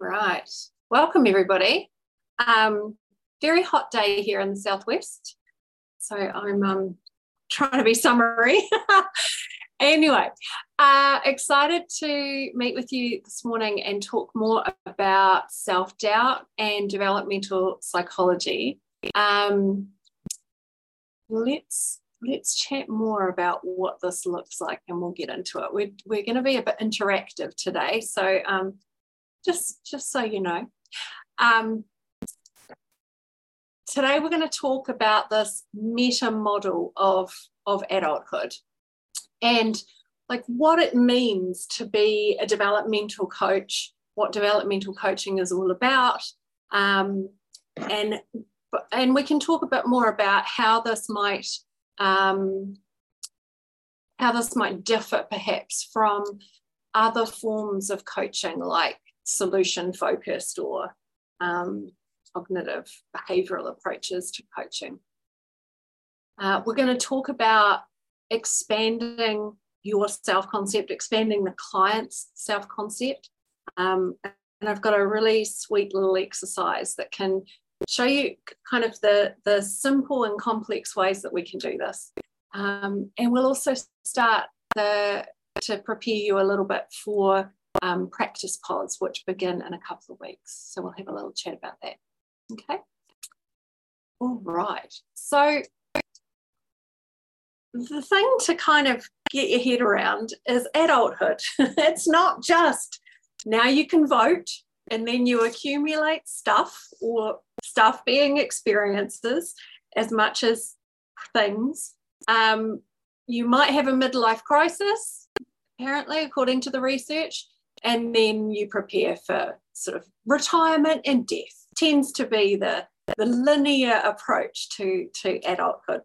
Right. Welcome, everybody. Very hot day here in the southwest. So I'm trying to be summery. Anyway, excited to meet with you this morning and talk more about self-doubt and developmental psychology. Let's chat more about what this looks like, and we'll get into it. We're going to be a bit interactive today, so just so you know. Today we're going to talk about this meta model of adulthood and like what it means to be a developmental coach, what developmental coaching is all about, and we can talk a bit more about how this might differ perhaps from other forms of coaching like solution focused or cognitive behavioral approaches to coaching. We're going to talk about expanding your self-concept, expanding the client's self-concept. And I've got a really sweet little exercise that can show you kind of the simple and complex ways that we can do this. And we'll also start to prepare you a little bit for practice pods, which begin in a couple of weeks. So we'll have a little chat about that. Okay. All right. So the thing to kind of get your head around is adulthood. It's not just now you can vote and then you accumulate stuff, or stuff being experiences as much as things. You might have a midlife crisis, apparently, according to the research, and then you prepare for sort of retirement and death. Tends to be the linear approach to adulthood.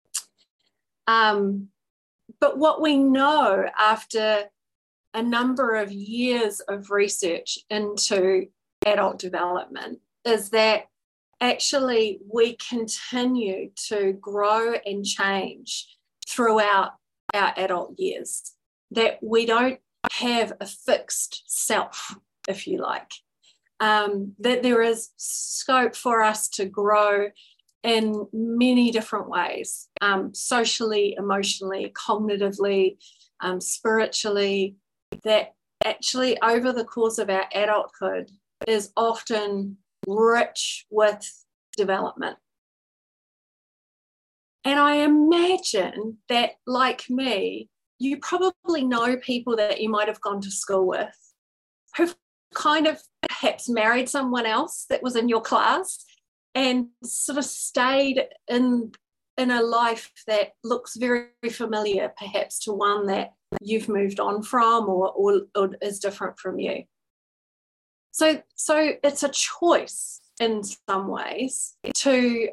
But what we know after a number of years of research into adult development is that actually we continue to grow and change throughout our adult years, that we don't have a fixed self, if you like, that there is scope for us to grow in many different ways, socially, emotionally, cognitively, spiritually, that actually over the course of our adulthood is often rich with development. And I imagine that, like me, you probably know people that you might have gone to school with who've kind of perhaps married someone else that was in your class and sort of stayed in a life that looks very familiar perhaps to one that you've moved on from or is different from you. So it's a choice in some ways to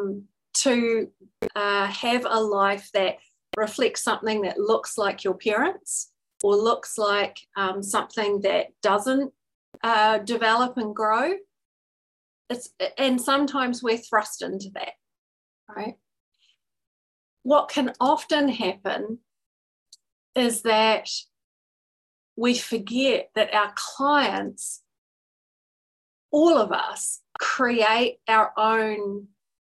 have a life that reflects something that looks like your parents or looks like something that doesn't develop and grow. And sometimes we're thrust into that, right? What can often happen is that we forget that our clients, all of us, create our own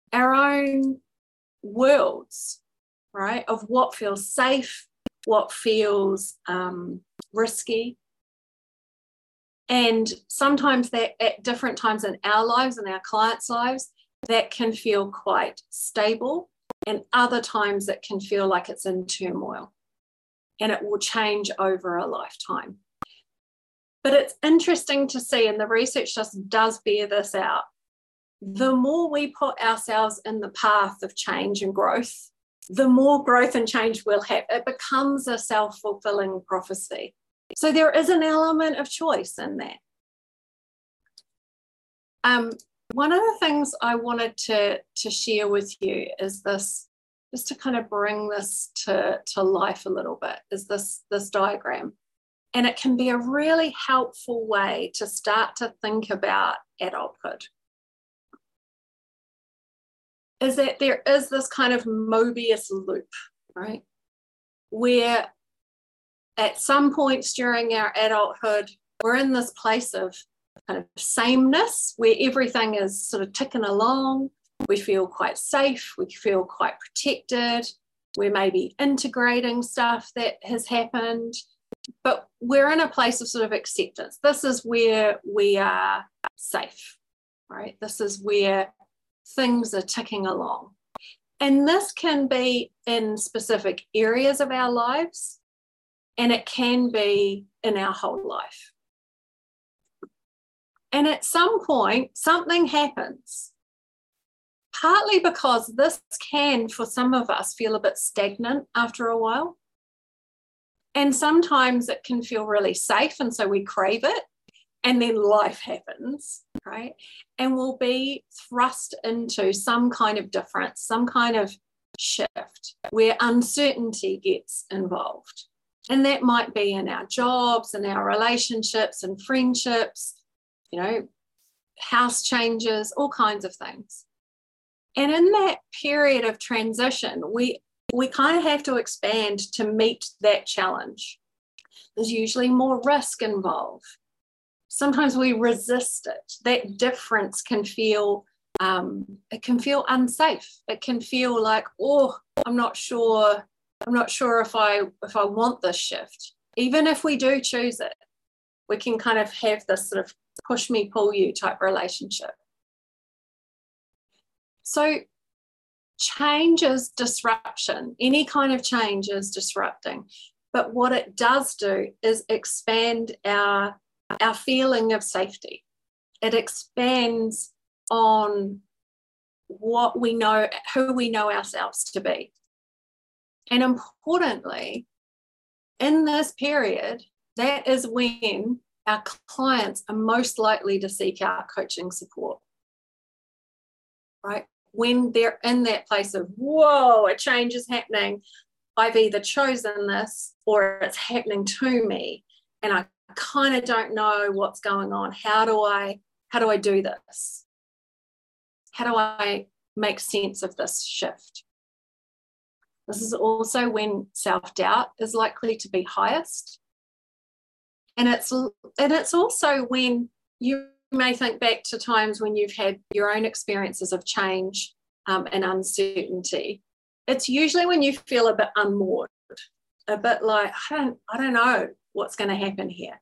worlds, right, of what feels safe, what feels risky. And sometimes that at different times in our lives and our clients' lives, that can feel quite stable, and other times it can feel like it's in turmoil and it will change over a lifetime. But it's interesting to see, and the research just does bear this out, the more we put ourselves in the path of change and growth, the more growth and change we'll have. It becomes a self-fulfilling prophecy. So there is an element of choice in that. One of the things I wanted to share with you is this, just to kind of bring this to life a little bit, is this diagram. And it can be a really helpful way to start to think about adulthood. Is that there is this kind of Mobius loop, right? Where at some points during our adulthood, we're in this place of kind of sameness where everything is sort of ticking along. We feel quite safe, we feel quite protected, we're maybe integrating stuff that has happened, but we're in a place of sort of acceptance. This is where we are safe, right? This is where things are ticking along. And this can be in specific areas of our lives, and it can be in our whole life. And at some point, something happens, partly because this can, for some of us, feel a bit stagnant after a while. And sometimes it can feel really safe, and so we crave it. And then life happens, right? And we'll be thrust into some kind of difference, some kind of shift where uncertainty gets involved. And that might be in our jobs and our relationships and friendships, you know, house changes, all kinds of things. And in that period of transition, we kind of have to expand to meet that challenge. There's usually more risk involved. Sometimes we resist it. That difference can feel, it can feel unsafe. It can feel like, oh, I'm not sure if I want this shift. Even if we do choose it, we can kind of have this sort of push me, pull you type relationship. So change is disruption. Any kind of change is disrupting. But what it does do is expand our feeling of safety. It expands on what we know, who we know ourselves to be. And importantly, in this period, that is when our clients are most likely to seek out coaching support, right? When they're in that place of, whoa, a change is happening. I've either chosen this or it's happening to me, and I kind of don't know what's going on. How do I do this? How do I make sense of this shift? This is also when self-doubt is likely to be highest. And it's also when you may think back to times when you've had your own experiences of change and uncertainty. It's usually when you feel a bit unmoored, a bit like, I don't know what's going to happen here.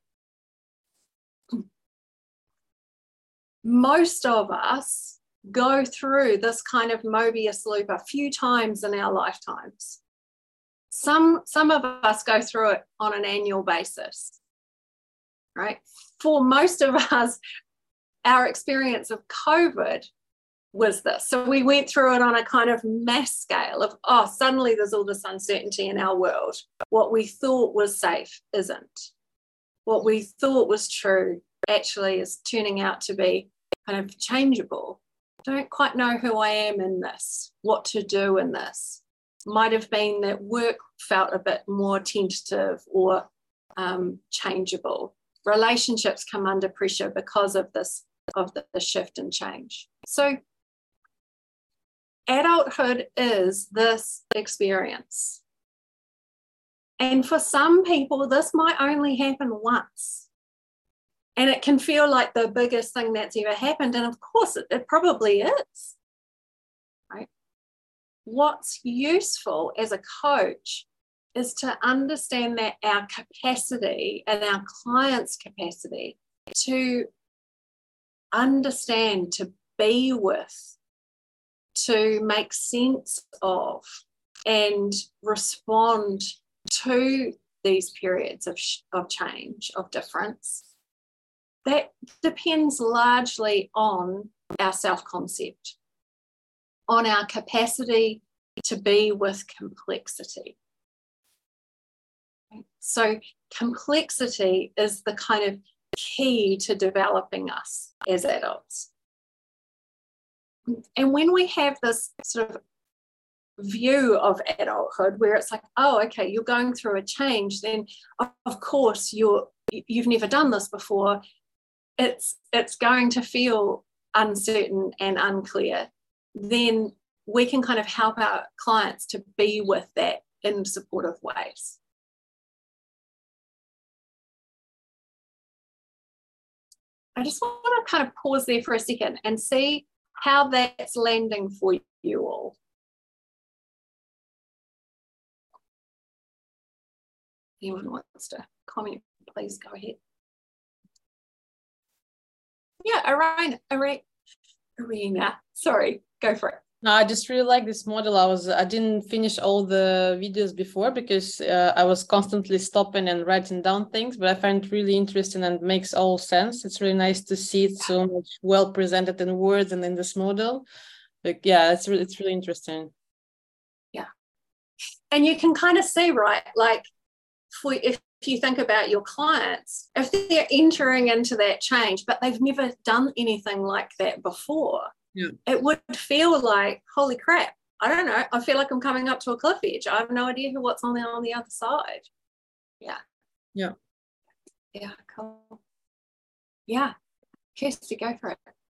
Most of us go through this kind of Mobius loop a few times in our lifetimes. Some of us go through it on an annual basis, right? For most of us, our experience of COVID was this. So we went through it on a kind of mass scale of, oh, suddenly there's all this uncertainty in our world. What we thought was safe isn't. What we thought was true actually is turning out to be kind of changeable. Don't quite know who I am in this, what to do in this. Might have been that work felt a bit more tentative or changeable. Relationships come under pressure because of this, of the shift and change. So adulthood is this experience. And for some people, this might only happen once. And it can feel like the biggest thing that's ever happened. And of course, it probably is. Right? What's useful as a coach is to understand that our capacity and our clients' capacity to understand, to be with, to make sense of, and respond to these periods of change, of difference, that depends largely on our self-concept, on our capacity to be with complexity. So complexity is the kind of key to developing us as adults. And when we have this sort of view of adulthood where it's like, oh, okay, you're going through a change, then of course you've never done this before. It's going to feel uncertain and unclear. Then we can kind of help our clients to be with that in supportive ways. I just want to kind of pause there for a second and see how that's landing for you all. Anyone wants to comment, please go ahead. Yeah, Arena. Sorry, go for it. No, I just really like this model. I didn't finish all the videos before because I was constantly stopping and writing down things, but I find it really interesting and makes all sense. It's really nice to see it so much well presented in words and in this model. Like, yeah, it's really interesting. Yeah, and you can kind of see, right, like if you think about your clients, if they're entering into that change, but they've never done anything like that before. Yeah. It would feel like, holy crap, I don't know. I feel like I'm coming up to a cliff edge. I have no idea what's on the other side. Yeah. Yeah. Yeah, cool. Yeah. Kirsty, go for it.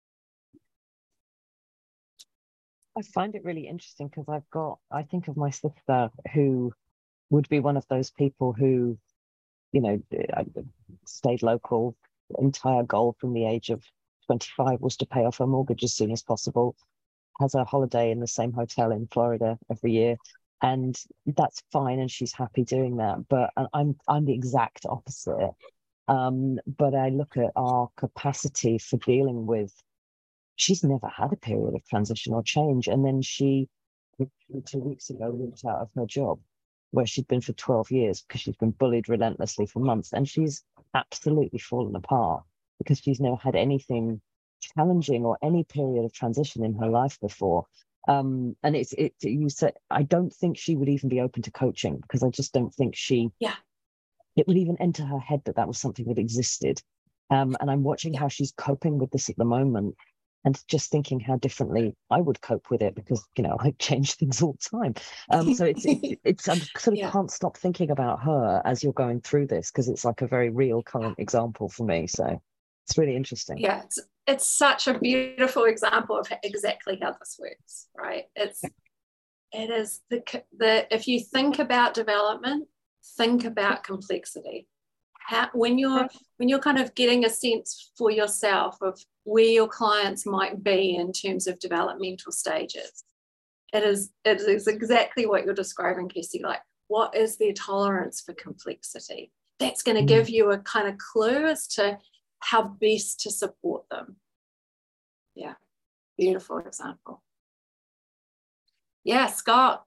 I find it really interesting because I think of my sister who would be one of those people who, you know, stayed local. The entire goal from the age of 25 was to pay off her mortgage as soon as possible, has a holiday in the same hotel in Florida every year, and that's fine, and she's happy doing that. But I'm the exact opposite. But I look at our capacity for dealing with, she's never had a period of transition or change, and then she 2 weeks ago walked out of her job where she'd been for 12 years because she's been bullied relentlessly for months, and she's absolutely fallen apart because she's never had anything challenging or any period of transition in her life before. And you said, I don't think she would even be open to coaching because I just don't think it would even enter her head that was something that existed. And I'm watching how she's coping with this at the moment and just thinking how differently I would cope with it because, you know, I change things all the time. So it's I sort of can't stop thinking about her as you're going through this because it's like a very real current example for me. So it's really interesting. Yeah, it's such a beautiful example of exactly how this works, right? It is the if you think about development, think about complexity. When you're kind of getting a sense for yourself of where your clients might be in terms of developmental stages, it is exactly what you're describing, Kirsty. Like, what is their tolerance for complexity? That's going to give you a kind of clue as to how best to support them. Yeah, beautiful example. Yeah, Scott.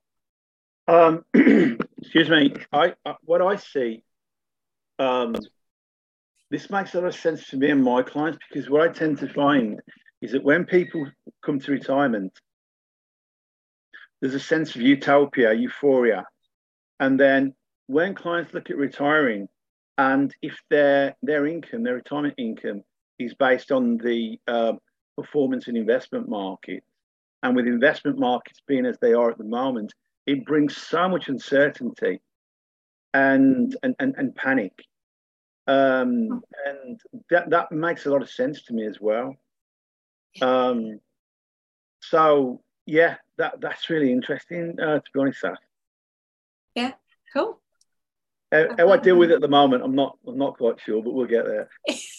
Excuse me. What I see, this makes a lot of sense to me and my clients because what I tend to find is that when people come to retirement, there's a sense of utopia, euphoria, and then when clients look at retiring, and if their income, their retirement income, is based on the performance in investment markets, and with investment markets being as they are at the moment, it brings so much uncertainty and panic, and that makes a lot of sense to me as well. So yeah, that's really interesting to be honest, Saf. Yeah, cool. How I deal with it at the moment, I'm not quite sure, but we'll get there.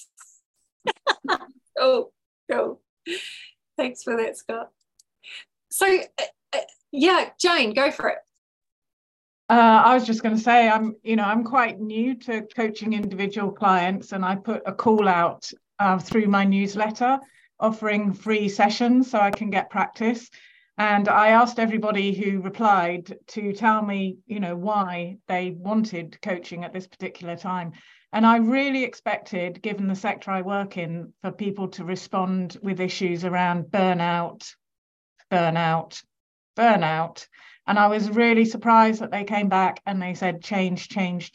Cool. Thanks for that, Scott. So, yeah, Jane, go for it. I was just going to say, I'm quite new to coaching individual clients, and I put a call out through my newsletter offering free sessions so I can get practice. And I asked everybody who replied to tell me, why they wanted coaching at this particular time. And I really expected, given the sector I work in, for people to respond with issues around burnout. And I was really surprised that they came back and they said, change.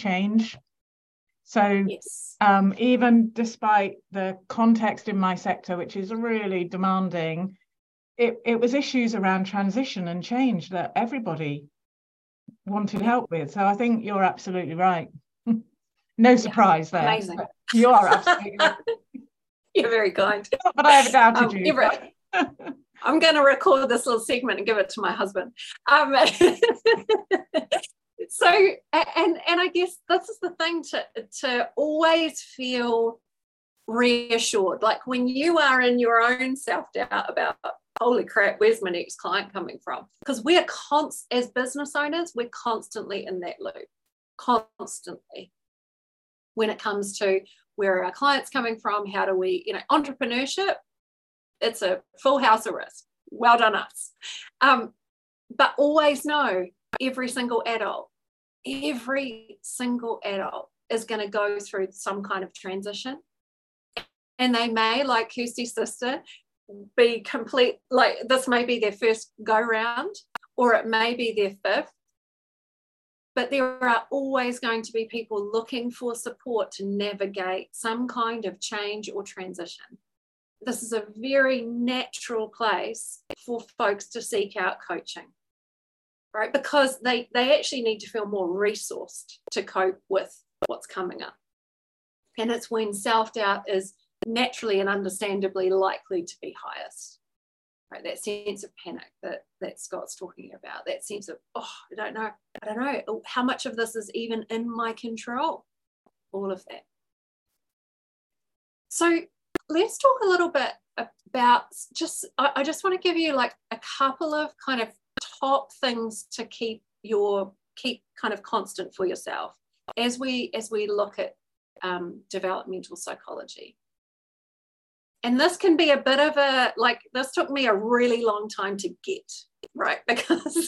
So yes. Even despite the context in my sector, which is really demanding, it was issues around transition and change that everybody wanted help with. So I think you're absolutely right. No surprise there. Amazing. You are absolutely right. You're very kind. Not that I ever doubted you. I'm going to record this little segment and give it to my husband. So, and I guess this is the thing, to always feel reassured. Like when you are in your own self-doubt about, holy crap, where's my next client coming from? Because we're as business owners, we're constantly in that loop, constantly. When it comes to where are our clients coming from, how do we, entrepreneurship, it's a full house arrest. Well done us. But always know every single adult is going to go through some kind of transition. And they may, like Kirsty's sister, be complete, like this may be their first go round, or it may be their fifth. But there are always going to be people looking for support to navigate some kind of change or transition. This is a very natural place for folks to seek out coaching, right? Because they actually need to feel more resourced to cope with what's coming up. And it's when self-doubt is naturally and understandably likely to be highest, right? That sense of panic that Scott's talking about, that sense of, I don't know, how much of this is even in my control, all of that. So let's talk a little bit about I just want to give you like a couple of kind of top things to keep kind of constant for yourself as we look at developmental psychology. And this can be a bit of this took me a really long time to get, right? Because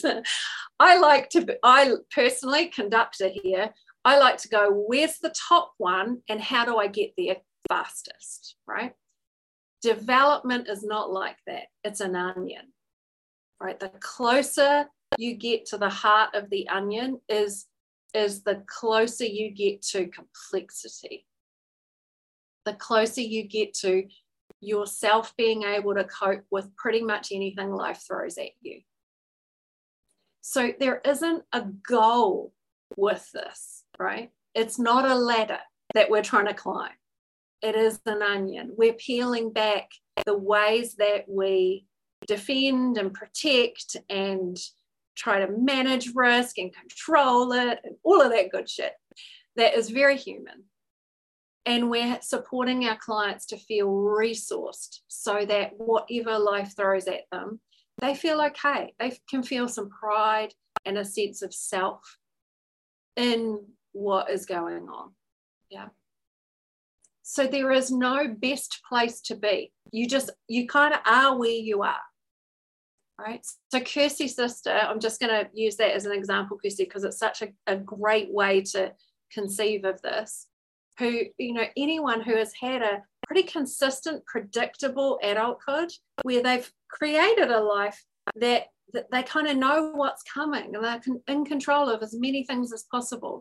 I personally, conductor here, I like to go, where's the top one and how do I get there fastest, right? Development is not like that. It's an onion, right? The closer you get to the heart of the onion is the closer you get to complexity. The closer you get to yourself being able to cope with pretty much anything life throws at you. So there isn't a goal with this, right? It's not a ladder that we're trying to climb. It is an onion. We're peeling back the ways that we defend and protect and try to manage risk and control it and all of that good shit. That is very human. And we're supporting our clients to feel resourced so that whatever life throws at them, they feel okay. They can feel some pride and a sense of self in what is going on. Yeah. So there is no best place to be. You kind of are where you are, right? So Kirsty's sister, I'm just going to use that as an example, Kirsty, because it's such a great way to conceive of this. Who, anyone who has had a pretty consistent, predictable adulthood where they've created a life that they kind of know what's coming and they're in control of as many things as possible.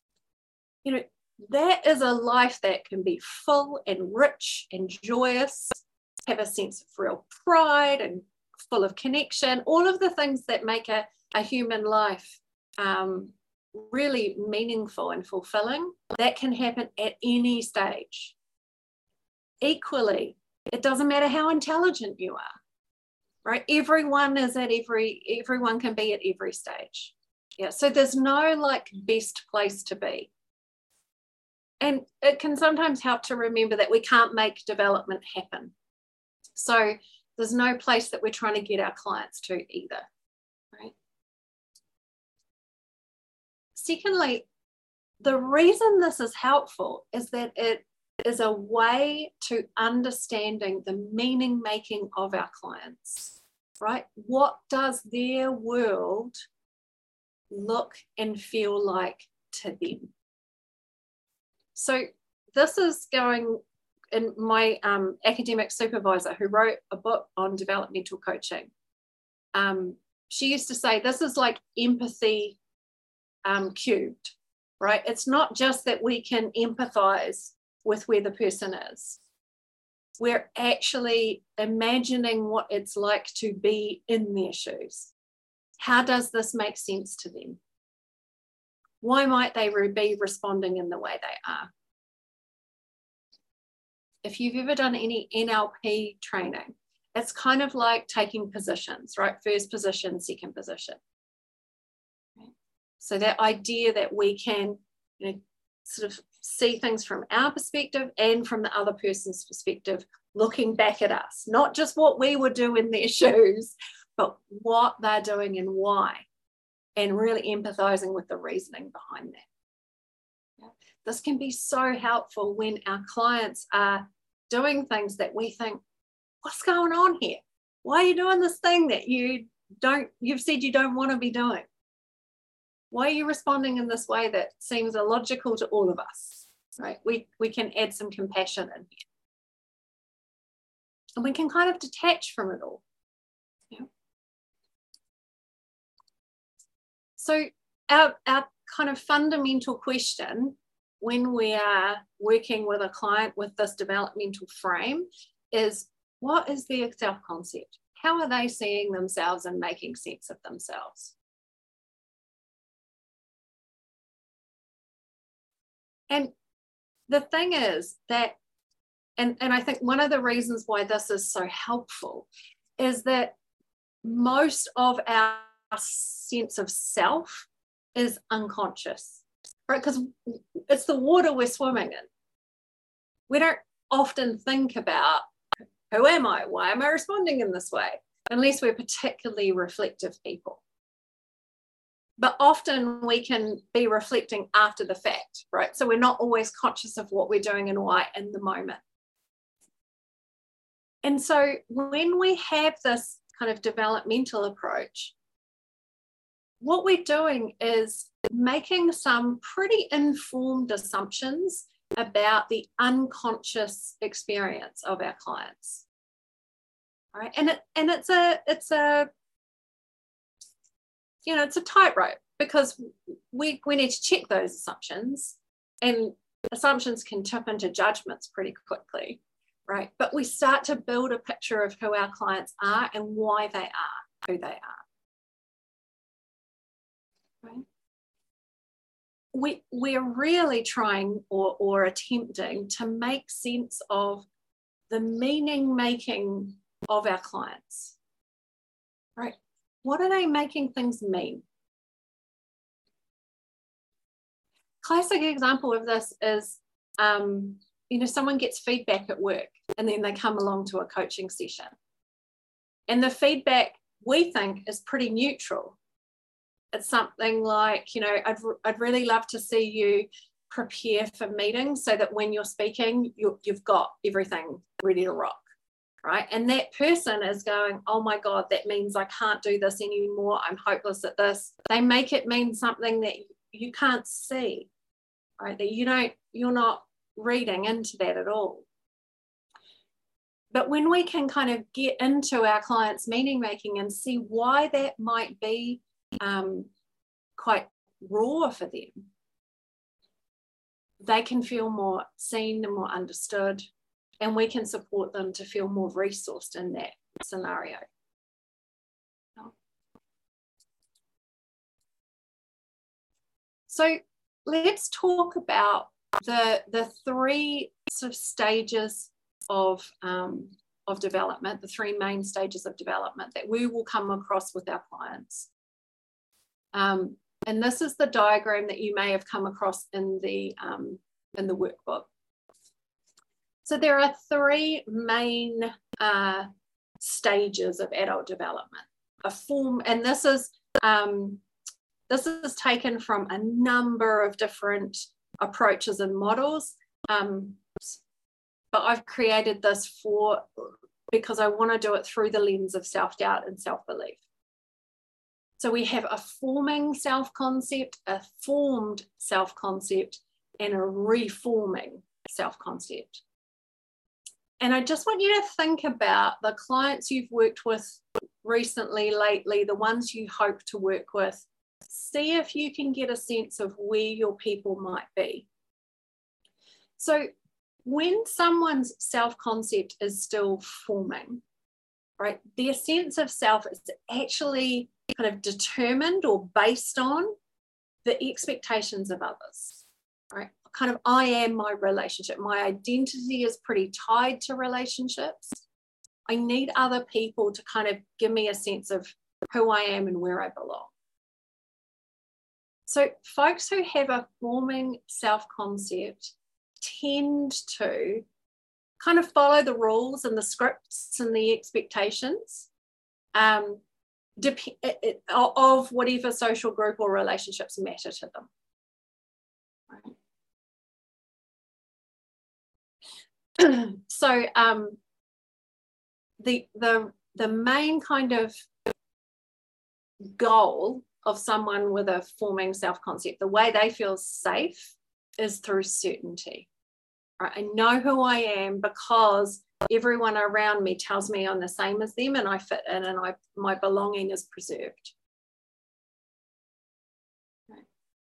That is a life that can be full and rich and joyous, have a sense of real pride and full of connection, all of the things that make a human life really meaningful and fulfilling. That can happen at any stage. Equally, it doesn't matter how intelligent you are, right? Everyone can be at every stage. Yeah, so there's no best place to be. And it can sometimes help to remember that we can't make development happen. So there's no place that we're trying to get our clients to either, right? Secondly, the reason this is helpful is that it is a way to understanding the meaning making of our clients, right? What does their world look and feel like to them? So this is going in my academic supervisor who wrote a book on developmental coaching. She used to say this is like empathy cubed, right? It's not just that we can empathize with where the person is. We're actually imagining what it's like to be in their shoes. How does this make sense to them? Why might they be responding in the way they are? If you've ever done any NLP training, it's kind of like taking positions, right? First position, second position. So that idea that we can sort of see things from our perspective and from the other person's perspective, looking back at us, not just what we would do in their shoes, but what they're doing and why, and really empathizing with the reasoning behind that. This can be so helpful when our clients are doing things that we think, what's going on here? Why are you doing this thing that you've said you don't want to be doing? Why are you responding in this way that seems illogical to all of us? Right? We can add some compassion in here. And we can kind of detach from it all. Yeah. So our kind of fundamental question when we are working with a client with this developmental frame is, what is their self-concept? How are they seeing themselves and making sense of themselves? And the thing is that, and I think one of the reasons why this is so helpful is that most of our sense of self is unconscious, right? Because it's the water we're swimming in. We don't often think about, who am I? Why am I responding in this way? Unless we're particularly reflective people. But often we can be reflecting after the fact, right? So we're not always conscious of what we're doing and why in the moment. And so when we have this kind of developmental approach, what we're doing is making some pretty informed assumptions about the unconscious experience of our clients. All right? And it's a tightrope, because we need to check those assumptions, and assumptions can tip into judgments pretty quickly, right? But we start to build a picture of who our clients are and why they are who they are. Right? We're really trying or attempting to make sense of the meaning making of our clients, right? What are they making things mean? Classic example of this is, someone gets feedback at work and then they come along to a coaching session. And the feedback we think is pretty neutral. It's something like, I'd really love to see you prepare for meetings so that when you're speaking, you've got everything ready to rock, right? And that person is going, oh my God, that means I can't do this anymore. I'm hopeless at this. They make it mean something that you can't see, right? That you're not reading into that at all. But when we can kind of get into our clients' meaning making and see why that might be quite raw for them, they can feel more seen and more understood, and we can support them to feel more resourced in that scenario. So let's talk about the three sort of stages of development, the three main stages of development that we will come across with our clients. And this is the diagram that you may have come across in the workbook. So there are three main stages of adult development. And this is taken from a number of different approaches and models, but I've created this because I want to do it through the lens of self-doubt and self-belief. So we have a forming self-concept, a formed self-concept, and a reforming self-concept. And I just want you to think about the clients you've worked with recently, lately, the ones you hope to work with. See if you can get a sense of where your people might be. So when someone's self-concept is still forming, right, their sense of self is actually kind of determined or based on the expectations of others, right? Kind of, I am my relationship. My identity is pretty tied to relationships. I need other people to kind of give me a sense of who I am and where I belong. So folks who have a forming self-concept tend to kind of follow the rules and the scripts and the expectations of whatever social group or relationships matter to them. Right. So the main kind of goal of someone with a forming self-concept, the way they feel safe, is through certainty. Right? I know who I am because everyone around me tells me I'm the same as them and I fit in and my belonging is preserved. Right.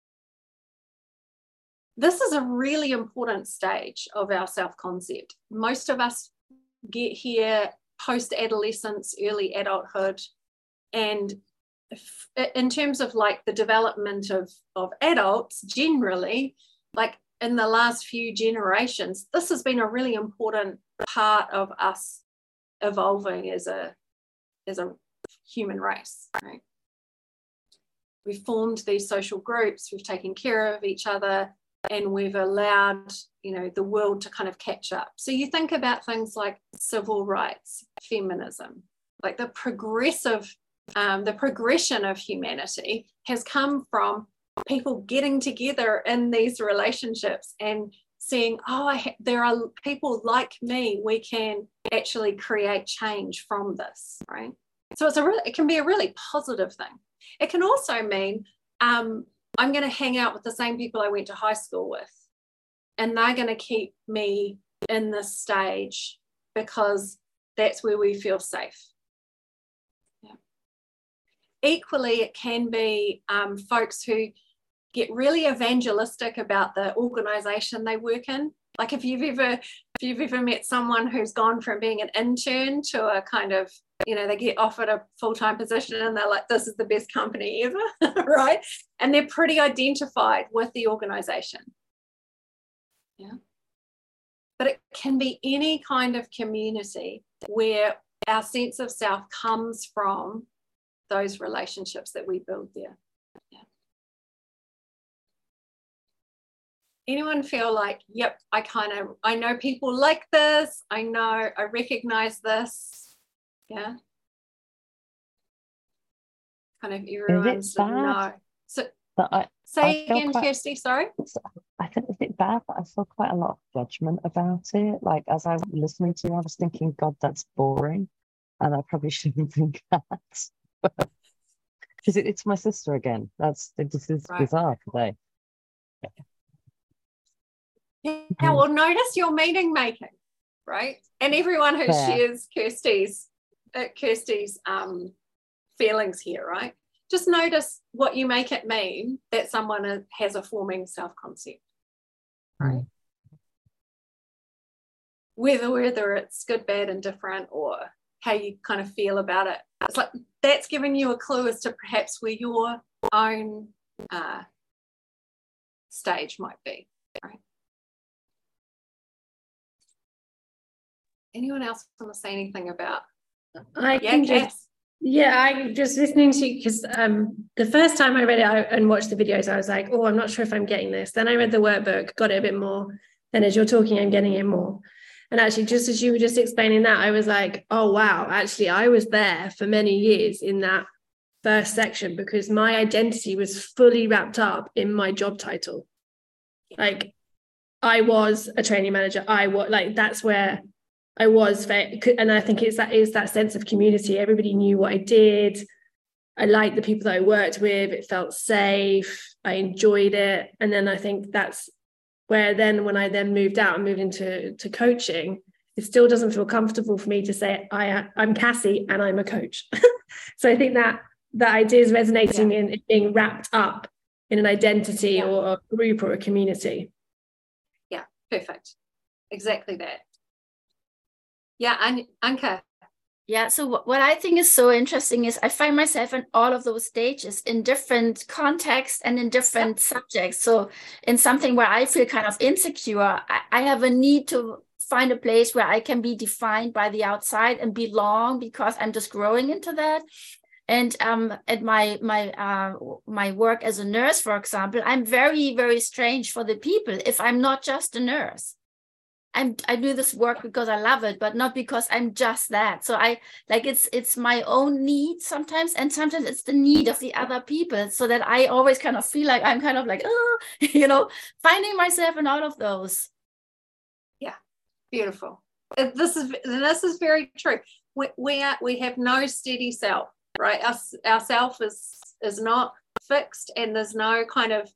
This is a really important stage of our self-concept. Most of us get here post-adolescence, early adulthood, and in terms of like the development of adults generally, like in the last few generations, this has been a really important part of us evolving as a human race, right? We've formed these social groups, we've taken care of each other, and we've allowed, you know, the world to kind of catch up. So you think about things like civil rights, feminism, like the progression of humanity has come from people getting together in these relationships and seeing, oh, there are people like me, we can actually create change from this, right? So it can be a really positive thing. It can also mean I'm going to hang out with the same people I went to high school with, and they're going to keep me in this stage because that's where we feel safe. Yeah. Equally, it can be folks who get really evangelistic about the organization they work in. Like if you've ever met someone who's gone from being an intern to a kind of, you know, they get offered a full-time position and they're like, this is the best company ever, right? And they're pretty identified with the organization. Yeah. But it can be any kind of community where our sense of self comes from those relationships that we build there. Yeah. Anyone feel like, yep, I know people like this, I recognize this? Yeah. Kind of everyone's no. So say again, Kirsty, sorry. I think, is it bad that I saw quite a lot of judgment about it? Like as I was listening to you, I was thinking, God, that's boring. And I probably shouldn't think that. Because it's my sister again. This is right. Bizarre today. Yeah, well, notice your meaning making, right? And everyone who shares Kirsty's feelings here, right? Just notice what you make it mean that someone has a forming self-concept, right? Whether it's good, bad, indifferent, or how you kind of feel about it. It's like that's giving you a clue as to perhaps where your own stage might be, right? Anyone else want to say anything about? I'm just listening to you because the first time I read it and watched the videos, I was like, oh, I'm not sure if I'm getting this. Then I read the workbook, got it a bit more. Then as you're talking, I'm getting it more. And actually, just as you were just explaining that, I was like, oh, wow, actually, I was there for many years in that first section because my identity was fully wrapped up in my job title. Like, I was a training manager. That's where I was, and I think it's that sense of community. Everybody knew what I did. I liked the people that I worked with. It felt safe. I enjoyed it. And then I think that's where then when I then moved out and moved into coaching, it still doesn't feel comfortable for me to say I'm Cassie and I'm a coach. So I think that idea is resonating in being wrapped up in an identity or a group or a community. Yeah, perfect. Exactly that. Yeah, Anka. Yeah, so what I think is so interesting is I find myself in all of those stages in different contexts and in different subjects. So in something where I feel kind of insecure, I have a need to find a place where I can be defined by the outside and belong because I'm just growing into that. And at my work as a nurse, for example, I'm very, very strange for the people if I'm not just a nurse. I do this work because I love it, but not because I'm just that. So it's my own need sometimes, and sometimes it's the need of the other people, so that I always kind of feel like I'm kind of like, oh, finding myself in all of those. Yeah, beautiful. This is very true. We have no steady self, right? Our self is not fixed, and there's no kind of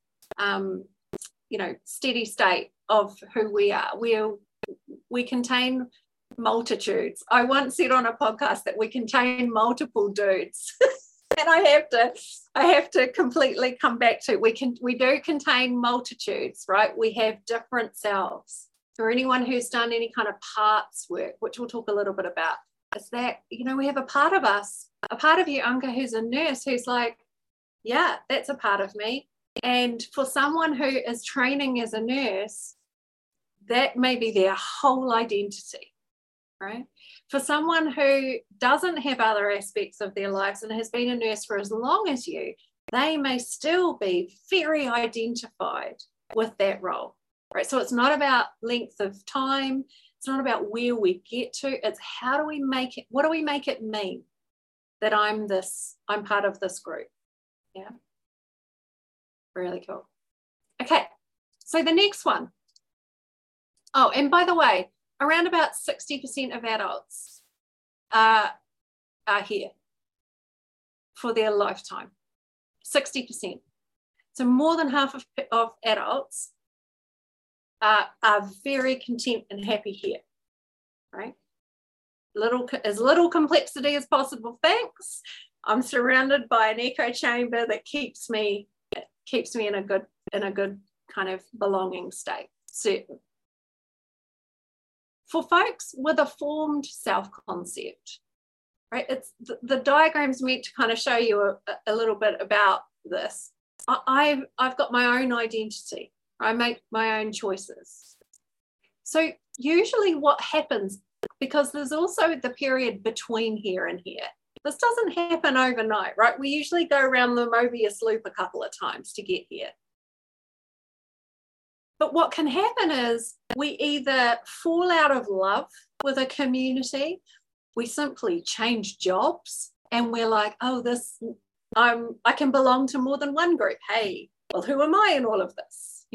steady state of who we are. We contain multitudes. I once said on a podcast that we contain multiple dudes. And I have to completely come back to, we do contain multitudes, right? We have different selves. For anyone who's done any kind of parts work, which we'll talk a little bit about, is that, we have a part of us, a part of you, Anka, who's a nurse, who's like, yeah, that's a part of me. And for someone who is training as a nurse, that may be their whole identity, right? For someone who doesn't have other aspects of their lives and has been a nurse for as long as you, they may still be very identified with that role, right? So it's not about length of time. It's not about where we get to. It's how do we make it, what do we make it mean that I'm part of this group? Yeah. Really cool. Okay, so the next one. Oh, and by the way, around about 60% of adults are here for their lifetime. 60%. So more than half of adults are very content and happy here, right? As little complexity as possible, thanks. I'm surrounded by an echo chamber that keeps me in a good kind of belonging state. Certain. For folks with a formed self-concept, right? It's the diagram's meant to kind of show you a little bit about this. I've got my own identity. I make my own choices. So usually what happens, because there's also the period between here and here, this doesn't happen overnight, right? We usually go around the Mobius loop a couple of times to get here. But what can happen is we either fall out of love with a community, we simply change jobs, and we're like, oh, I can belong to more than one group. Hey, well, who am I in all of this?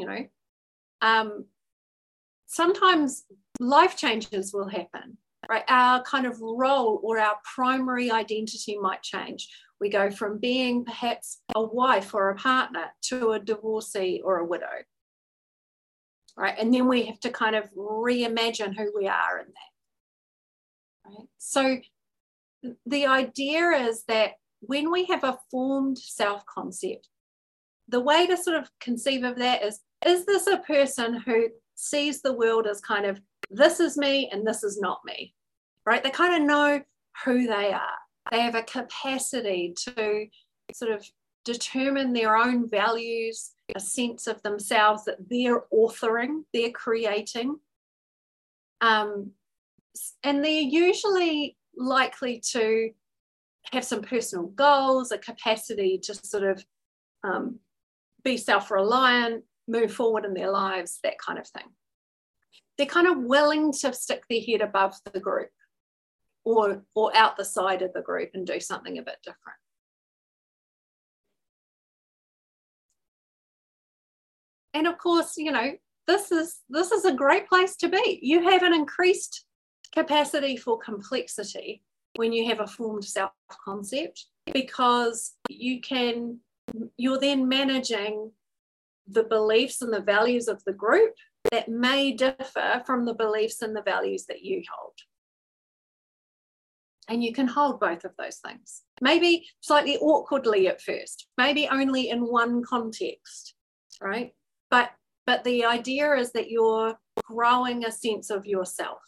Sometimes life changes will happen, right? Our kind of role or our primary identity might change. We go from being perhaps a wife or a partner to a divorcee or a widow. Right? And then we have to kind of reimagine who we are in that. Right? So the idea is that when we have a formed self-concept, the way to sort of conceive of that is this a person who sees the world as kind of, this is me and this is not me, right? They kind of know who they are. They have a capacity to sort of determine their own values, a sense of themselves that they're authoring, they're creating. And they're usually likely to have some personal goals, a capacity to sort of be self-reliant, move forward in their lives, that kind of thing. They're kind of willing to stick their head above the group or out the side of the group and do something a bit different. And of course, this is a great place to be. You have an increased capacity for complexity when you have a formed self-concept, because you're then managing the beliefs and the values of the group that may differ from the beliefs and the values that you hold. And you can hold both of those things. Maybe slightly awkwardly at first, maybe only in one context, right? But the idea is that you're growing a sense of yourself.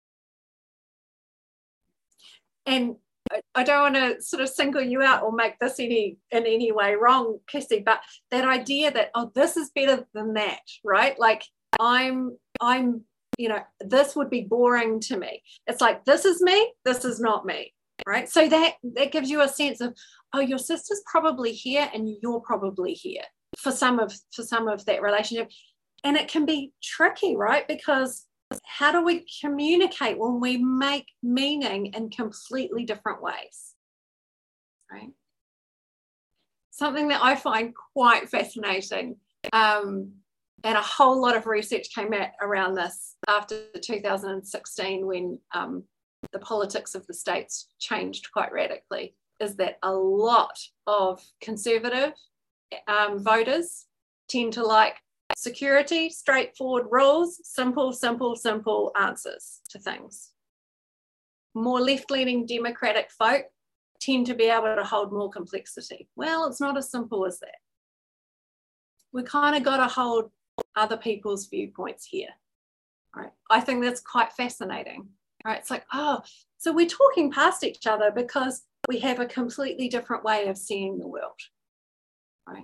And I don't want to sort of single you out or make this in any way wrong, Kirsty, but that idea that, oh, this is better than that, right? Like I'm this would be boring to me. It's like, this is me, this is not me. right? So that gives you a sense of, oh, your sister's probably here and you're probably here for some of that relationship. And it can be tricky, right? Because how do we communicate when we make meaning in completely different ways, right? Something that I find quite fascinating, and a whole lot of research came out around this after 2016 when the politics of the states changed quite radically, is that a lot of conservative voters tend to like security, straightforward rules, simple answers to things. More left-leaning democratic folk tend to be able to hold more complexity. Well, it's not as simple as that. We kind of got to hold other people's viewpoints here. Right? I think that's quite fascinating. Right? It's like, oh, so we're talking past each other because we have a completely different way of seeing the world. Right?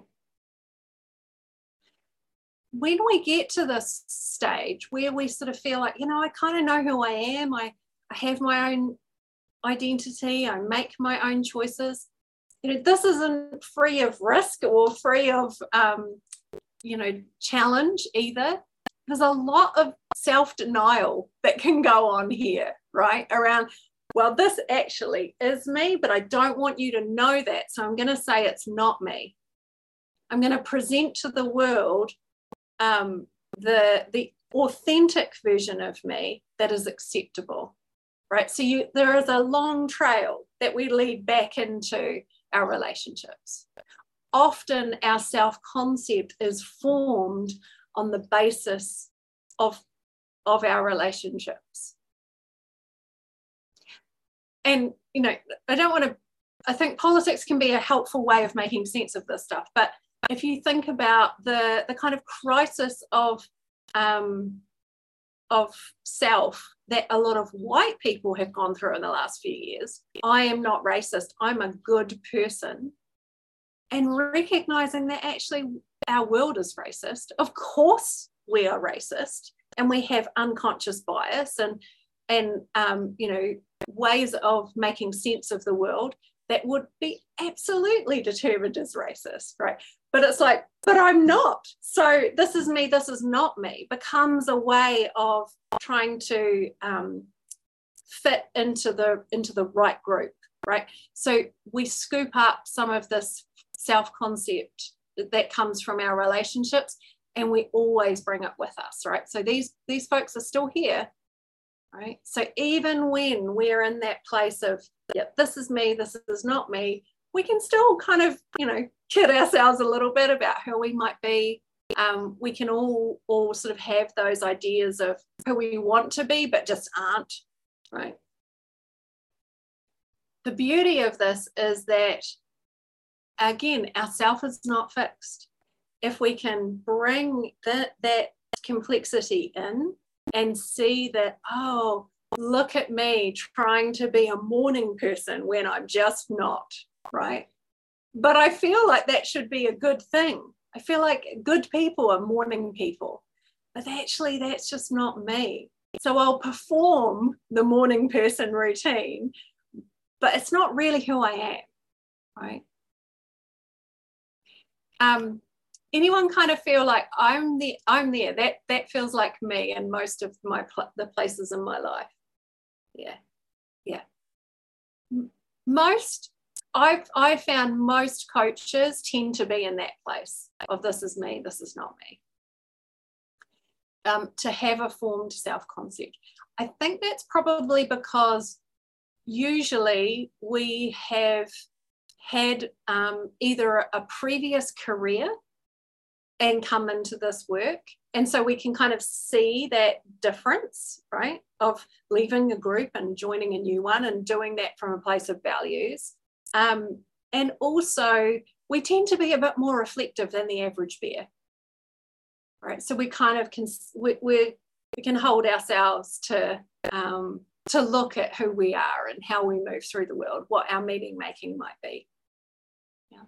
When we get to this stage where we sort of feel like, you know, I kind of know who I am, I have my own identity, I make my own choices, you know, this isn't free of risk or free of, you know, challenge either. There's a lot of self-denial that can go on here, right? Around, well, this actually is me, but I don't want you to know that. So I'm going to say it's not me. I'm going to present to the world the authentic version of me that is acceptable, right? So there is a long trail that we lead back into our relationships. Often our self-concept is formed on the basis of our relationships. And, you know, I think politics can be a helpful way of making sense of this stuff, but if you think about the kind of crisis of self that a lot of white people have gone through in the last few years, I am not racist, I'm a good person, and recognizing that actually our world is racist. Of course we are racist, and we have unconscious bias and you know, ways of making sense of the world that would be absolutely determined as racist, right? But it's like, but I'm not. So this is me, this is not me, becomes a way of trying to fit into the right group, right? So we scoop up some of this self-concept that comes from our relationships, and we always bring it with us, right? So these folks are still here, right? So even when we're in that place of, yeah, this is me, this is not me, we can still kind of, you know, kid ourselves a little bit about who we might be. We can all sort of have those ideas of who we want to be, but just aren't, right? The beauty of this is that, again, our self is not fixed. If we can bring that complexity in and see that, oh, look at me trying to be a morning person when I'm just not, right? But I feel like that should be a good thing. I feel like good people are morning people, but actually that's just not me. So I'll perform the morning person routine, but it's not really who I am, right? Anyone kind of feel like I'm there? That feels like me in most of the places in my life. Yeah. I found most coaches tend to be in that place of this is me, this is not me. To have a formed self-concept. I think that's probably because usually we have had either a previous career and come into this work. And so we can kind of see that difference, right, of leaving a group and joining a new one and doing that from a place of values. And also we tend to be a bit more reflective than the average bear, right? So we kind of we can hold ourselves to look at who we are and how we move through the world, what our meaning making might be. Yeah.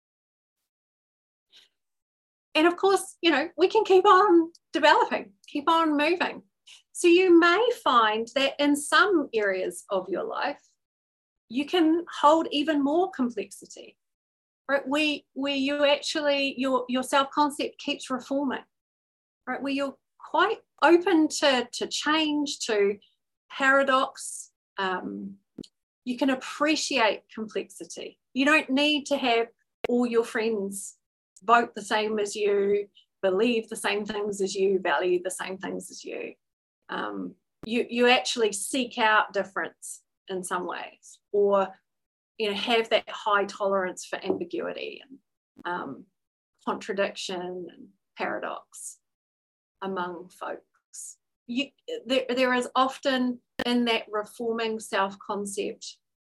And of course, you know, we can keep on developing, keep on moving. So you may find that in some areas of your life, you can hold even more complexity, right? Where you actually, your self-concept keeps reforming, right? Where you're quite open to change, to paradox. You can appreciate complexity. You don't need to have all your friends vote the same as you, believe the same things as you, value the same things as you. You actually seek out difference in some ways, or have that high tolerance for ambiguity and contradiction and paradox among folks. There is often in that reforming self-concept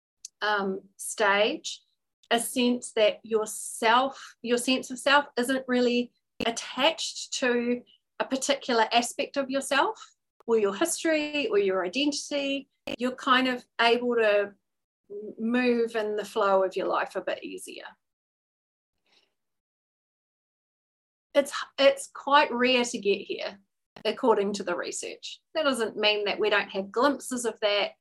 stage a sense that your sense of self isn't really attached to a particular aspect of yourself or your history or your identity. You're kind of able to move in the flow of your life a bit easier. It's quite rare to get here, according to the research. That doesn't mean that we don't have glimpses of that,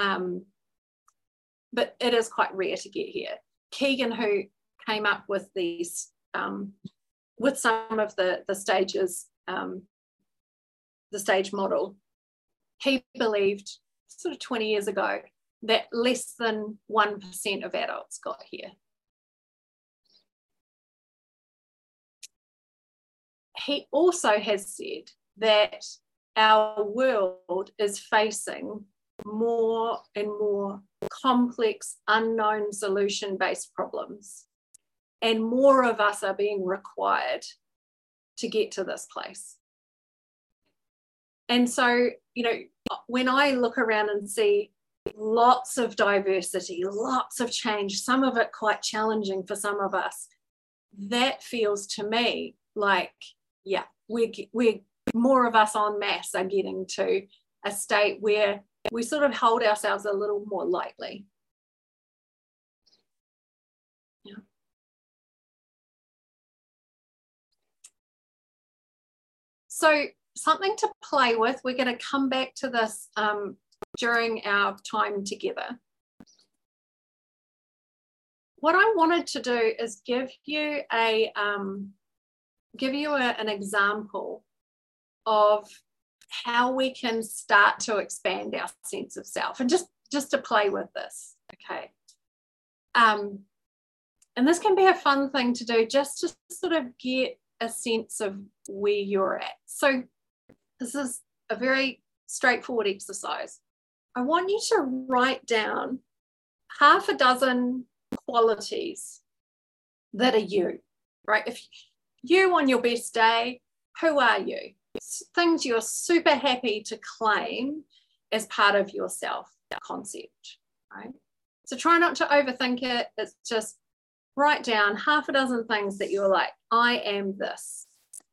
but it is quite rare to get here. Kegan, who came up with these, with some of the stages, the stage model, he believed sort of 20 years ago that less than 1% of adults got here. He also has said that our world is facing more and more complex, unknown solution-based problems, and more of us are being required to get to this place. And so, when I look around and see lots of diversity, lots of change, some of it quite challenging for some of us, that feels to me like, yeah, we're more of us en masse are getting to a state where we sort of hold ourselves a little more lightly. Yeah. So something to play with. We're going to come back to this during our time together. What I wanted to do is give you an example of how we can start to expand our sense of self, and just to play with this, okay? And this can be a fun thing to do, just to sort of get a sense of where you're at. So this is a very straightforward exercise. I want you to write down half a dozen qualities that are you, right? If you on your best day, who are you? Things you're super happy to claim as part of your self-concept, right? So try not to overthink it. It's just write down half a dozen things that you're like, I am this.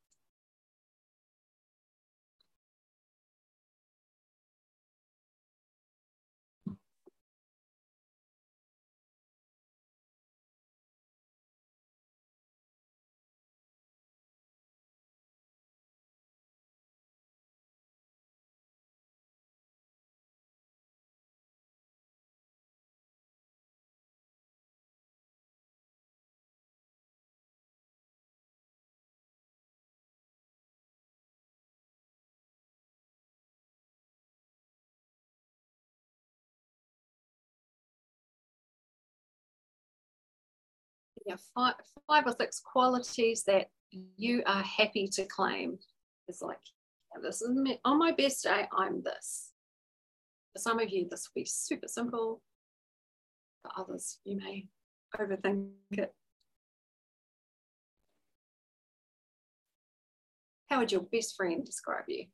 Yeah, five or six qualities that you are happy to claim. It's like, this is me. On my best day, I'm this. For some of you, this will be super simple. For others, you may overthink it. How would your best friend describe you?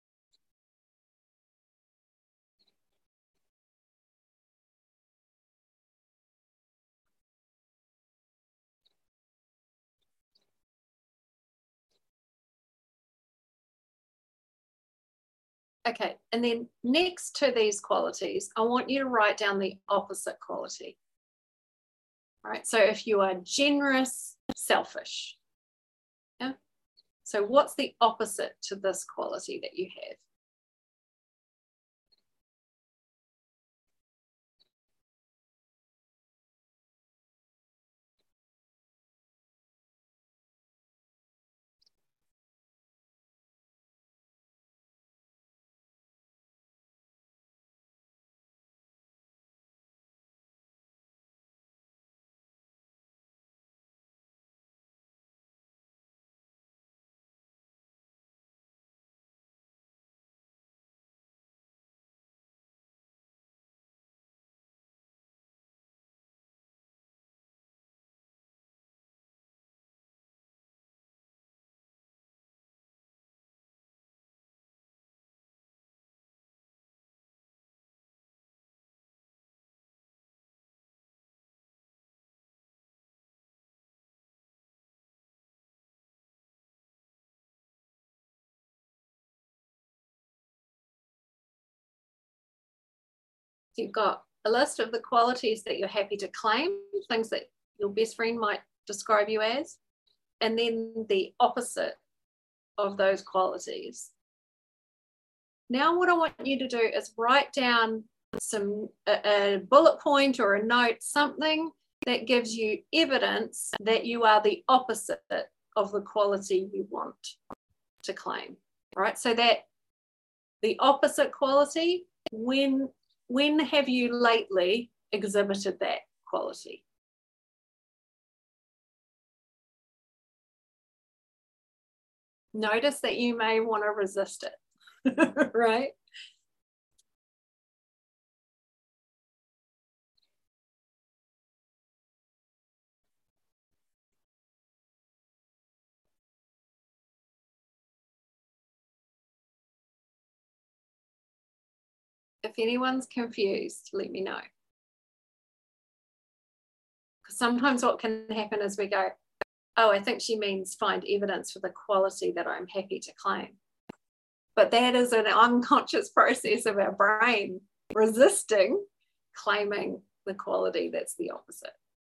Okay, and then next to these qualities, I want you to write down the opposite quality. All right, so if you are generous, selfish, yeah? So what's the opposite to this quality that you have? you've got a list of the qualities that you're happy to claim, things that your best friend might describe you as, and then the opposite of those qualities. Now what I want you to do is write down a bullet point or a note, something that gives you evidence that you are the opposite of the quality you want to claim, right? So that the opposite quality, when have you lately exhibited that quality? Notice that you may want to resist it, right? If anyone's confused, let me know. Because sometimes what can happen is we go, oh, I think she means find evidence for the quality that I'm happy to claim. But that is an unconscious process of our brain resisting claiming the quality that's the opposite.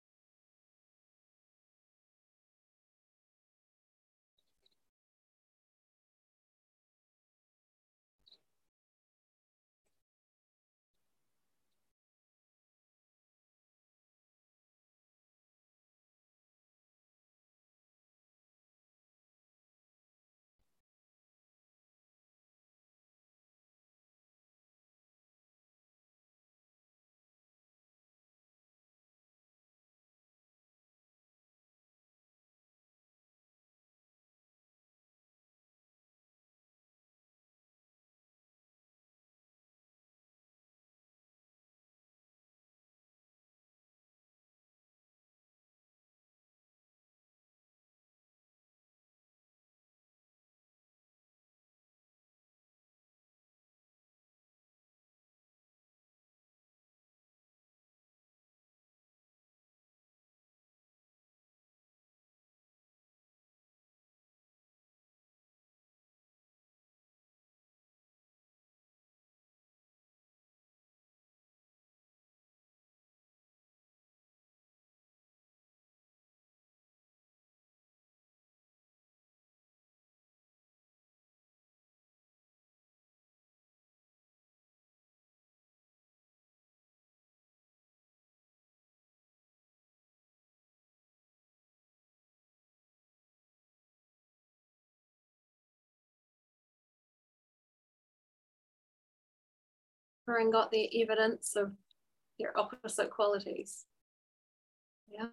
Everyone got the evidence of their opposite qualities. Yeah.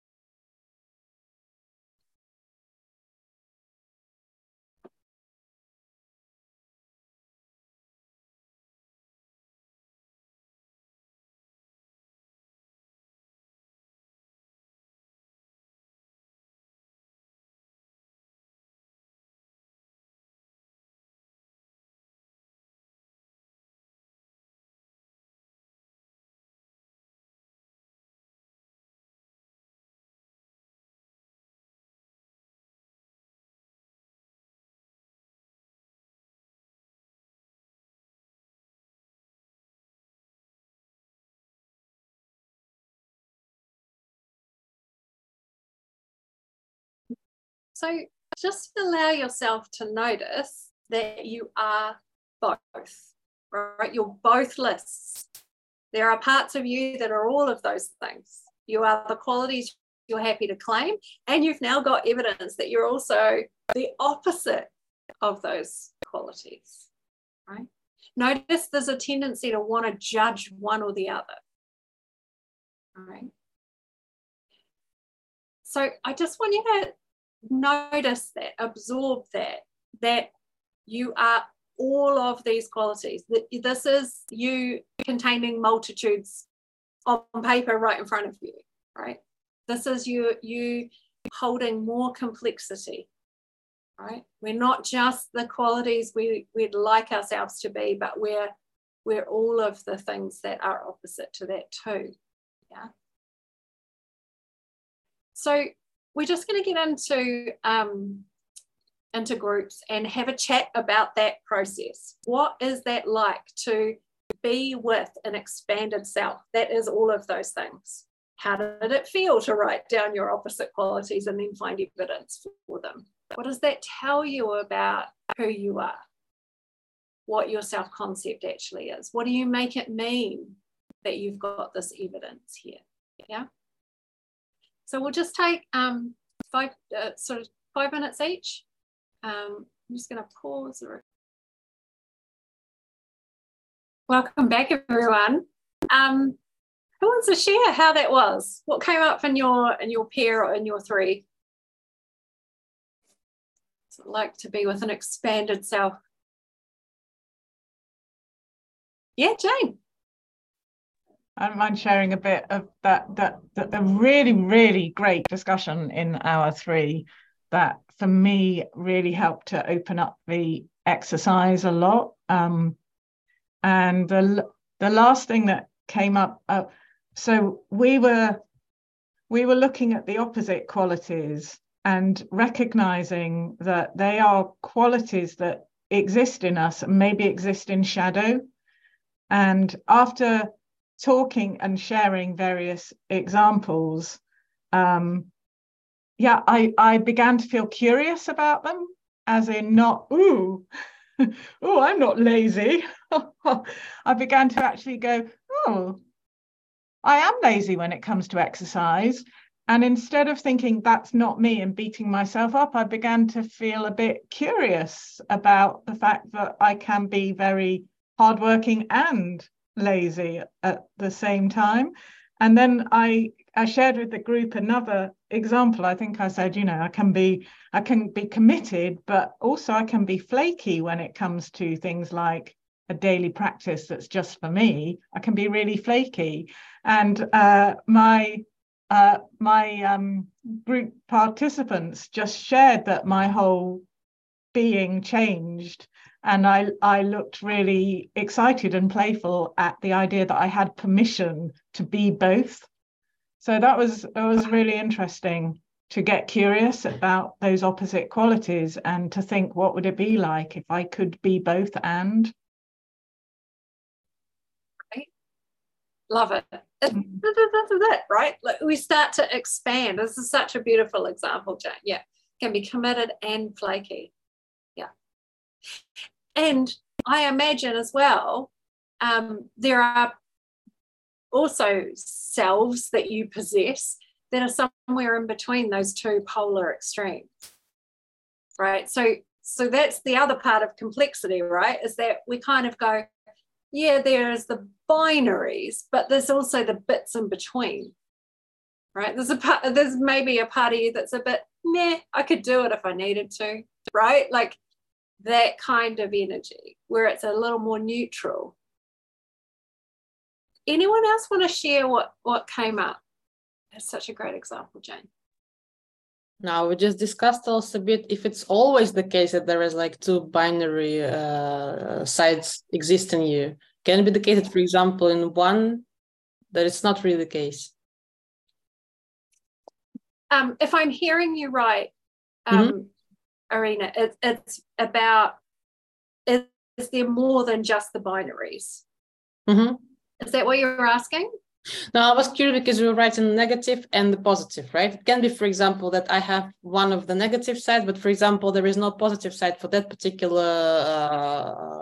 So just allow yourself to notice that you are both, right? You're both lists. There are parts of you that are all of those things. You are the qualities you're happy to claim, and you've now got evidence that you're also the opposite of those qualities, right? Notice there's a tendency to want to judge one or the other, right? So I just want you to notice that, absorb that you are all of these qualities. This is you containing multitudes on paper right in front of you, right? This is you holding more complexity, right? We're not just the qualities we'd like ourselves to be, but we're all of the things that are opposite to that too, yeah? So we're just going to get into groups and have a chat about that process. What is that like to be with an expanded self. That is all of those things. How did it feel to write down your opposite qualities and then find evidence for them? What does that tell you about who you are? What your self-concept actually is? What do you make it mean that you've got this evidence here? Yeah. So we'll just take 5 minutes each. I'm just going to pause. Welcome back, everyone. Who wants to share how that was? What came up in your pair or in your 3? What's it like to be with an expanded self? Yeah, Jane. I don't mind sharing a bit of that a really, really great discussion in hour 3 that for me really helped to open up the exercise a lot. And the last thing that came up, so we were looking at the opposite qualities and recognizing that they are qualities that exist in us and maybe exist in shadow. And after talking and sharing various examples, I began to feel curious about them, as in not, I'm not lazy. I began to actually go, I am lazy when it comes to exercise. And instead of thinking that's not me and beating myself up, I began to feel a bit curious about the fact that I can be very hardworking and lazy at the same time. And then I shared with the group another example. I think I said, I can be committed, but also I can be flaky when it comes to things like a daily practice that's just for me. I can be really flaky. And my group participants just shared that my whole being changed. And I looked really excited and playful at the idea that I had permission to be both. So it was really interesting to get curious about those opposite qualities and to think, what would it be like if I could be both and? Right. Love it. This is it, right? Like we start to expand. This is such a beautiful example, Jane. Yeah, can be committed and flaky. Yeah. And I imagine as well, there are also selves that you possess that are somewhere in between those two polar extremes, right? So that's the other part of complexity, right? Is that we kind of go, yeah, there's the binaries, but there's also the bits in between, right? There's maybe a part of you that's a bit, meh, I could do it if I needed to, right? Like that kind of energy where it's a little more neutral. Anyone else want to share what came up? That's such a great example, Jane. Now, we just discussed also a bit if it's always the case that there is like two binary sides exist in you. Can it be the case that, for example, in one, that it's not really the case? If I'm hearing you right, Arena, it's about, is there more than just the binaries? Is that what you're asking? No, I was curious because we were writing negative and the positive, right? It can be, for example, that I have one of the negative sides, but for example, there is no positive side for that particular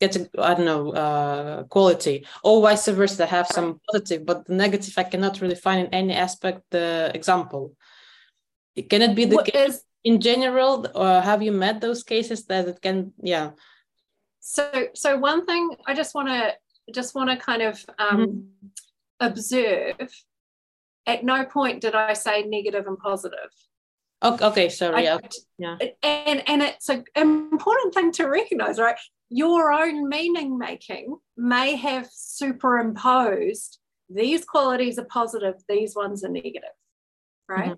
quality, or vice versa. I have some positive, but the negative I cannot really find in any aspect the example. Can it be the case in general, or have you met those cases that it can? Yeah. So one thing I just want to kind of observe, at no point did I say negative and positive. Okay, sorry. Yeah. And it's an important thing to recognize, right? Your own meaning making may have superimposed these qualities are positive, these ones are negative, right?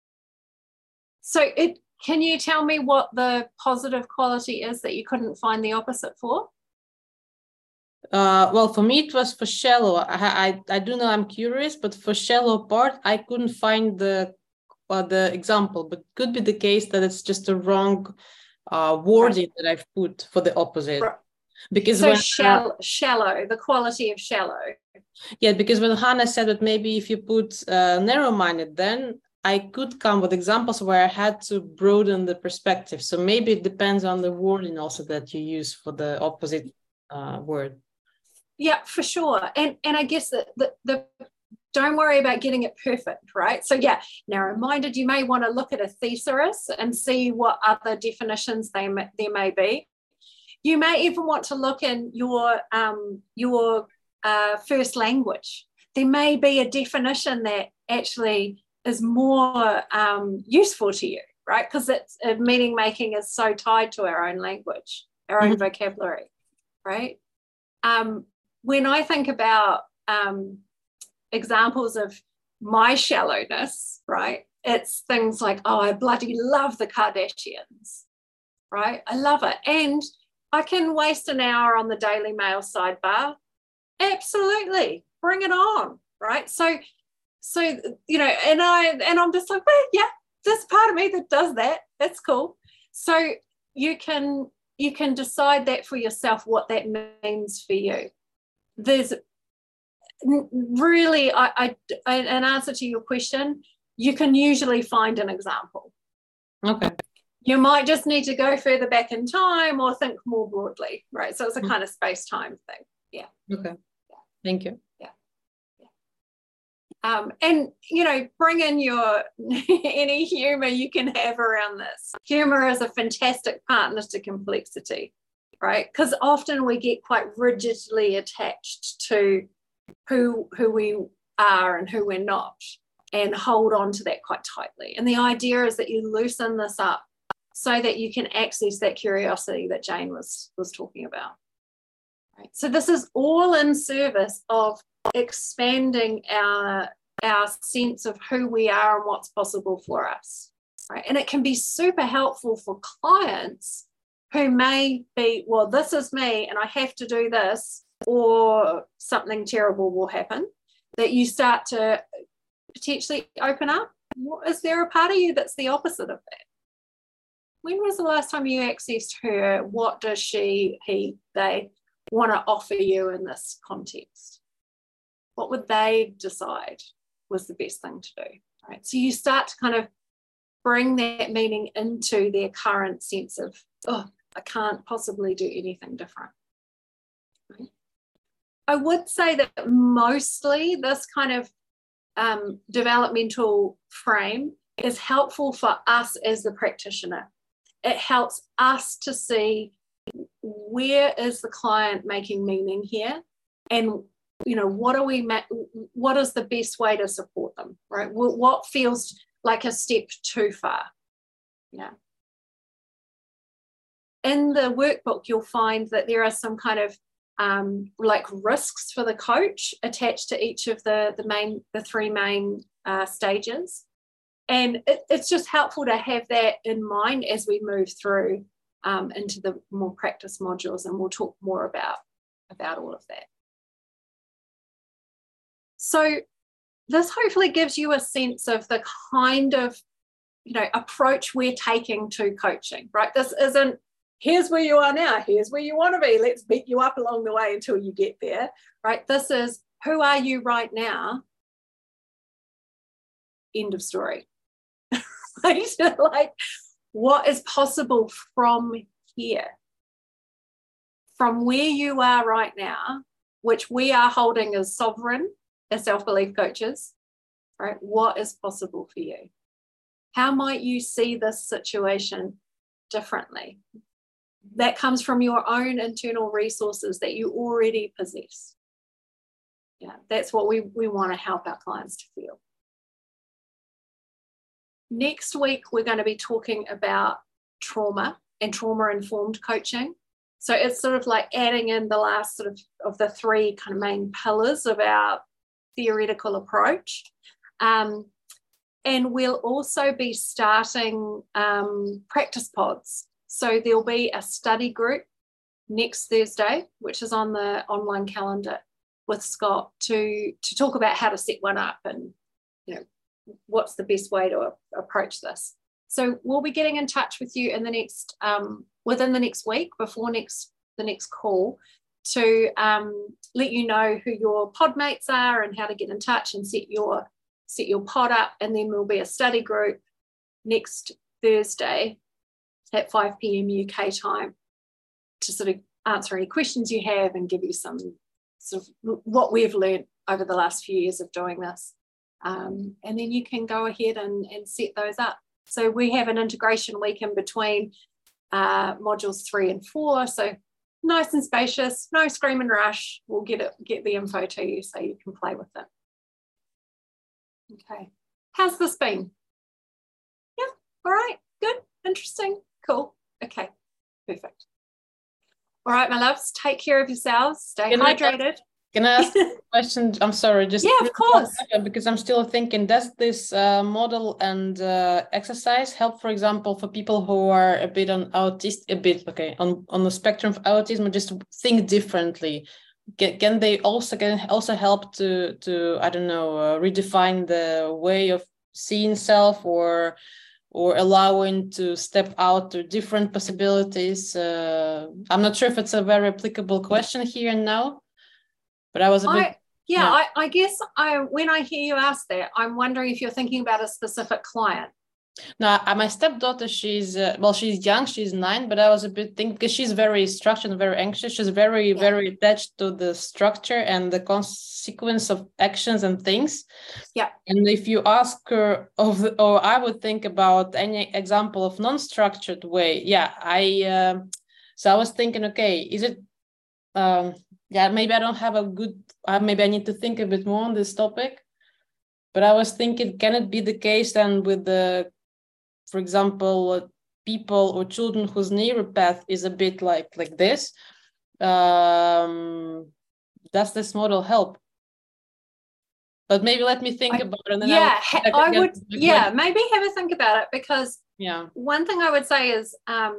So can you tell me what the positive quality is that you couldn't find the opposite for? Well, for me, it was for shallow. I do know I'm curious, but for shallow part, I couldn't find the example, but could be the case that it's just a wrong wording that I've put for the opposite. Because so when, shallow, the quality of shallow. Yeah, because when Hannah said that maybe if you put narrow-minded, then I could come with examples where I had to broaden the perspective. So maybe it depends on the wording also that you use for the opposite word. Yeah, for sure. And I guess that the don't worry about getting it perfect, right? So yeah, narrow-minded, you may want to look at a thesaurus and see what other definitions there may be. You may even want to look in your first language. There may be a definition that actually is more useful to you, right? Because it's meaning making is so tied to our own language, our own vocabulary, right? When I think about examples of my shallowness, right? It's things like, oh, I bloody love the Kardashians, right? I love it. And I can waste an hour on the Daily Mail sidebar. Absolutely. Bring it on, right? So you know, and I'm just like, well, yeah, there's part of me that does that. That's cool. So you can decide that for yourself, what that means for you. There's really, an answer to your question, you can usually find an example. Okay. You might just need to go further back in time or think more broadly, right? So it's a kind of space-time thing. Yeah. Okay. Thank you. And, you know, bring in your any humor you can have around this. Humor is a fantastic partner to complexity, right? Because often we get quite rigidly attached to who we are and who we're not, and hold on to that quite tightly. And the idea is that you loosen this up so that you can access that curiosity that Jane was talking about. Right? So this is all in service of expanding our sense of who we are and what's possible for us, right? And it can be super helpful for clients who may be, well, this is me and I have to do this, or something terrible will happen, that you start to potentially open up. Is there a part of you that's the opposite of that? When was the last time you accessed her? What does she, he, they want to offer you in this context? What would they decide was the best thing to do? Right? So you start to kind of bring that meaning into their current sense of, oh, I can't possibly do anything different. Right? I would say that mostly this kind of developmental frame is helpful for us as the practitioner. It helps us to see where is the client making meaning here, and you know, what is the best way to support them, right? What feels like a step too far? Yeah. In the workbook, you'll find that there are some kind of like risks for the coach attached to each of the three main stages. And it's just helpful to have that in mind as we move through into the more practice modules, and we'll talk more about all of that. So this hopefully gives you a sense of the kind of, you know, approach we're taking to coaching, right? This isn't, here's where you are now, here's where you want to be, let's beat you up along the way until you get there, right? This is, who are you right now? End of story. Right? Like, what is possible from here? From where you are right now, which we are holding as sovereign, as self-belief coaches, right? What is possible for you? How might you see this situation differently? That comes from your own internal resources that you already possess. Yeah, that's what we want to help our clients to feel. Next week, we're going to be talking about trauma and trauma-informed coaching. So it's sort of like adding in the last sort of the three kind of main pillars of our theoretical approach. And we'll also be starting practice pods. So there'll be a study group next Thursday, which is on the online calendar with Scott, to talk about how to set one up and, you know, what's the best way to approach this. So we'll be getting in touch with you in the next within the next week, before next the next call to let you know who your pod mates are and how to get in touch and set your pod up. And then there'll be a study group next Thursday at 5 p.m. UK time to sort of answer any questions you have and give you some sort of what we've learned over the last few years of doing this. And then you can go ahead and set those up. So we have an integration week in between modules 3 and 4. So nice and spacious, no scream and rush. We'll get the info to you so you can play with it. Okay. How's this been? Yeah. All right. Good. Interesting. Cool. Okay. Perfect. All right, my loves, take care of yourselves. Stay hydrated. Can I ask a question? I'm sorry, just yeah, of course. Because I'm still thinking, does this model and exercise help, for example, for people who are a bit on on the spectrum of autism, just think differently? Can they also help to I don't know, redefine the way of seeing self or allowing to step out to different possibilities? I'm not sure if it's a very applicable question here and now, but I was a bit... I guess when I hear you ask that, I'm wondering if you're thinking about a specific client. No, my stepdaughter, she's young, she's 9, but I was a bit thinking, because she's very structured and very anxious, she's very attached to the structure and the consequence of actions and things. Yeah. And if you ask her or I would think about any example of non-structured way, so I was thinking, okay, is it maybe I don't have a good, maybe I need to think a bit more on this topic, but I was thinking, can it be the case then with the, for example, people or children whose neuropath is a bit like this? Does this model help? But maybe let me think about it. And then maybe have a think about it, because one thing I would say is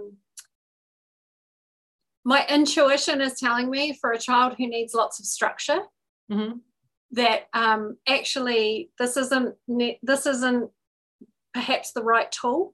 my intuition is telling me for a child who needs lots of structure, that actually this isn't perhaps the right tool.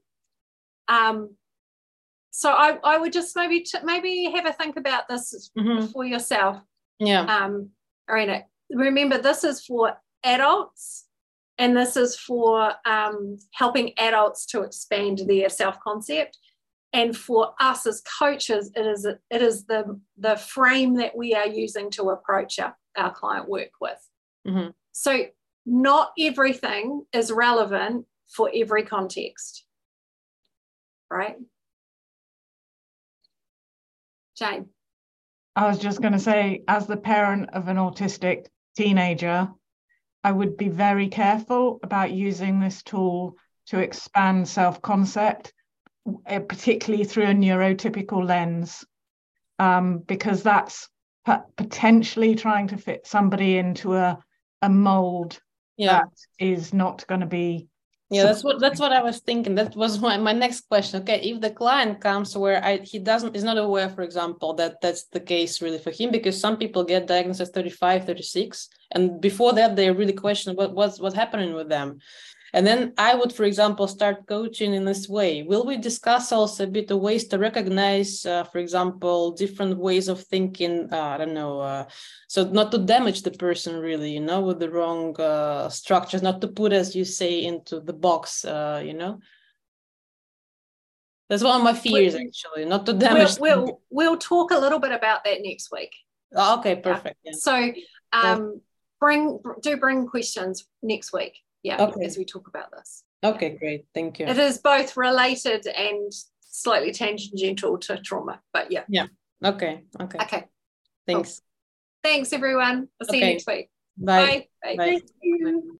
So I would just maybe have a think about this for yourself. Arena. Remember, this is for adults, and this is for helping adults to expand their self-concept. And for us as coaches, it is the frame that we are using to approach our client work with. So not everything is relevant for every context, right? Jane. I was just going to say, as the parent of an autistic teenager, I would be very careful about using this tool to expand self-concept, particularly through a neurotypical lens, because that's potentially trying to fit somebody into a mold that is not going to be. That's what I was thinking. That was my next question. Okay, if the client comes where he is not aware, for example, that that's the case really for him, because some people get diagnosed at 35, 36, and before that they really question what's happening with them. And then I would, for example, start coaching in this way. Will we discuss also a bit of ways to recognize, for example, different ways of thinking? I don't know. So not to damage the person really, with the wrong structures, not to put, as you say, into the box, That's one of my fears, actually, not to damage. We'll talk a little bit about that next week. Oh, okay, perfect. Yeah. So bring questions next week. As we talk about this. Okay, great. Thank you. It is both related and slightly tangential to trauma, but yeah. Okay. Thanks. Cool. Thanks, everyone. I'll see you next week. Bye. Bye. Thank you.